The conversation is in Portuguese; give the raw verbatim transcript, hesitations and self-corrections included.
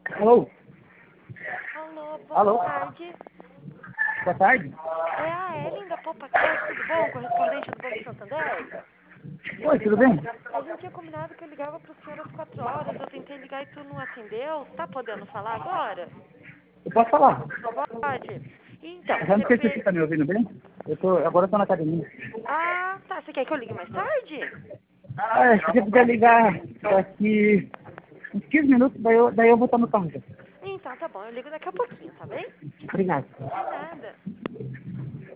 Alô? Alô, boa Alô? tarde. Boa tarde? É a Ellen da PopaCast, tudo bom? Correspondente do Banco Santander? Oi, tudo bem? A gente tinha combinado que eu ligava pro senhor às quatro horas, eu tentei ligar e tu não atendeu. Você tá podendo falar agora? Eu posso falar? Pode. Então, Eu já não sei se você refer... está me ouvindo bem. Eu tô, agora eu tô na academia. Ah, tá. Você quer que eu ligue mais tarde? Ah, se você puder ligar daqui uns quinze minutos, daí eu, daí eu vou estar no carro já. Então, tá bom. Eu ligo daqui a pouquinho, tá bem? Obrigado. De nada.